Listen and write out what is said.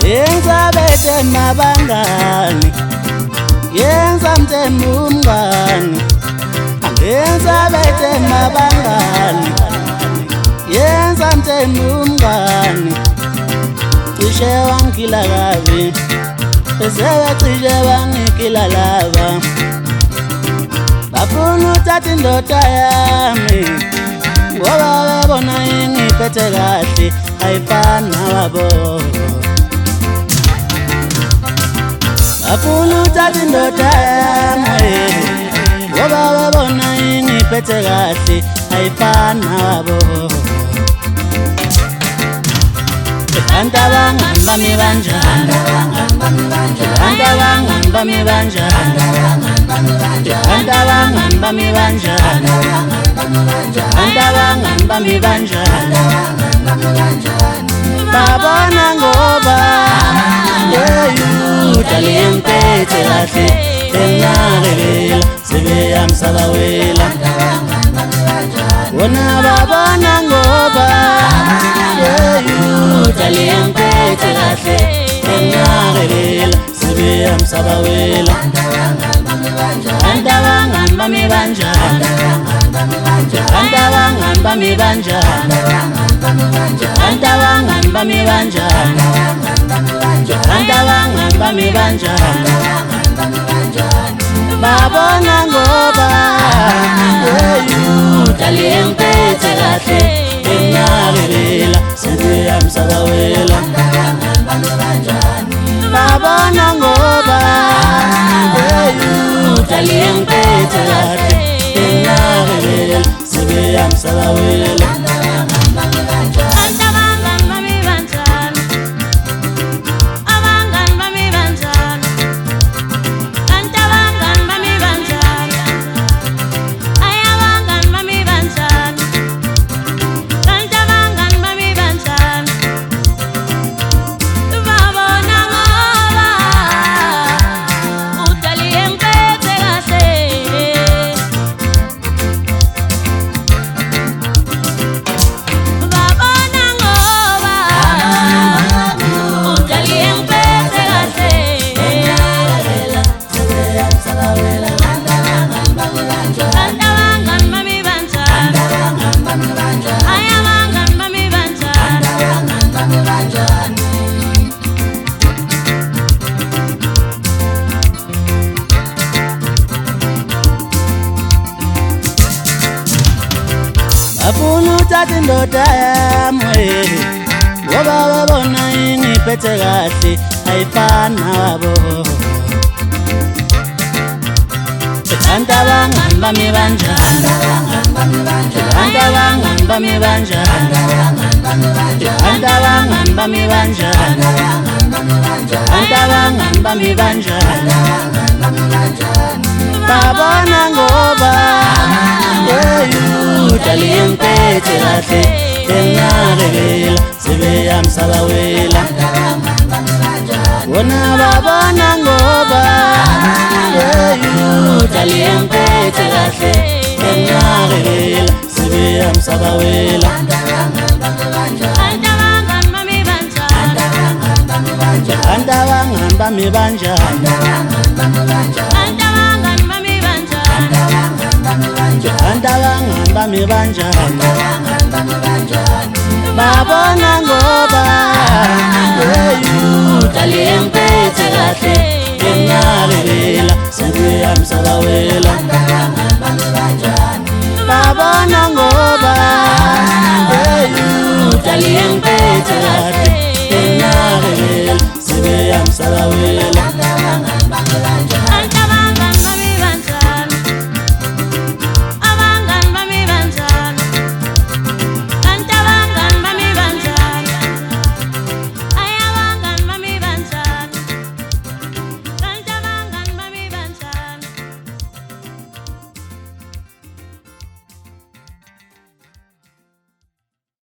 yenza bete mabangani, yenza mtemu umngani, yenza bete mabangani, yenza mtemu umngani. Cishe wangila kabi, esewe cishe wangikila lava. Bafuna uthatha indoda yami, ngoba bebona ingiphethe kahle, ayifani nawabo. Bafuna uthatha indoda yami, ngoba bebona ingiphethe kahle, ayifani nawabo. Abangani bami banjani, abangani bami banjani, abangani bami banjani, abangani bami banjani. Babona ngoba udale ngiphethe kahle, engakelela sebeyami sabawela. Wona babona ngoba udale ngiphethe kahle, engakelela sebeyami sabawela. Abangani bami banjani, abangani bami banjani, abangani bami banjani, abangani bami banjani. Babona ngoba udale ngiphethe kahle, engakelela sebeyami sabawela. Babona ngoba udale ngiphethe kahle, engakelela sebeyami sabawela. Bafuna uthatha indoda yami, ngoba bebona ingiphethe kahle, ayifani nawabo. Abangani bami banjani, abangani bami banjani, abangani bami banjani, abangani bami banjani. Babona ngoba udale ngiphethe kahle, engakelela sebeyami sabawela. Wona babona ngoba udale ngiphethe kahle, engakelela sebeyami sabawela. Abangani bami banjani, abangani bami banjani, abangani bami banjani. Babona ngoba udale ngiphethe kahle, engakelela sebeyami sabawela. Babona ngoba udale ngiphethe kahle, engakelela sebeyami sabawela.